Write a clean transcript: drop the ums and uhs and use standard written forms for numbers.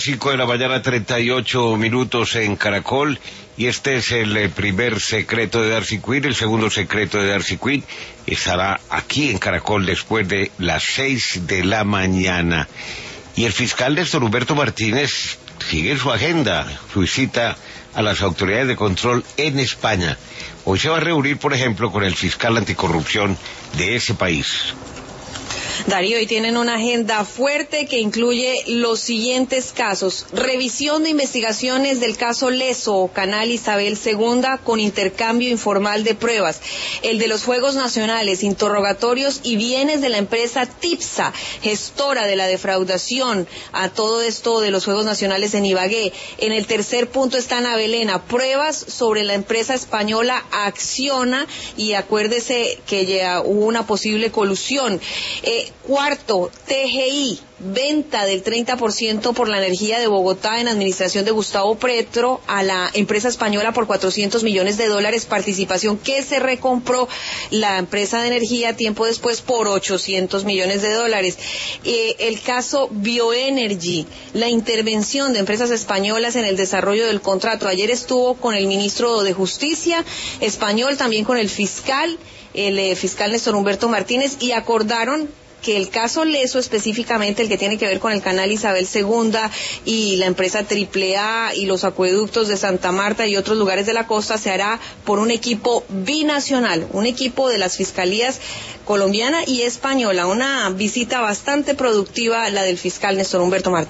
5 de la mañana, 38 minutos en Caracol, y este es el primer secreto de Darcy Quinn. El segundo secreto de Darcy Quinn estará aquí en Caracol después de las 6 de la mañana. Y el fiscal Néstor Humberto Martínez sigue en su agenda, su visita a las autoridades de control en España. Hoy se va a reunir, por ejemplo, con el fiscal anticorrupción de ese país. Darío, y tienen una agenda fuerte que incluye los siguientes casos: revisión de investigaciones del caso Leso, Canal Isabel II, con intercambio informal de pruebas; el de los Juegos Nacionales, interrogatorios y bienes de la empresa TIPSA, gestora de la defraudación a todo esto de los Juegos Nacionales en Ibagué. En el tercer punto está Ana Belena, pruebas sobre la empresa española Acciona, y acuérdese que ya hubo una posible colusión. Cuarto, TGI, venta del 30% por la energía de Bogotá en administración de Gustavo Petro a la empresa española por $400 millones, participación que se recompró la empresa de energía tiempo después por $800 millones. El caso Bioenergy, la intervención de empresas españolas en el desarrollo del contrato. Ayer estuvo con el ministro de Justicia español, también con el fiscal Néstor Humberto Martínez, y acordaron que el caso Leso, específicamente el que tiene que ver con el Canal Isabel II y la empresa AAA y los acueductos de Santa Marta y otros lugares de la costa, se hará por un equipo binacional, un equipo de las fiscalías colombiana y española. Una visita bastante productiva la del fiscal Néstor Humberto Martínez.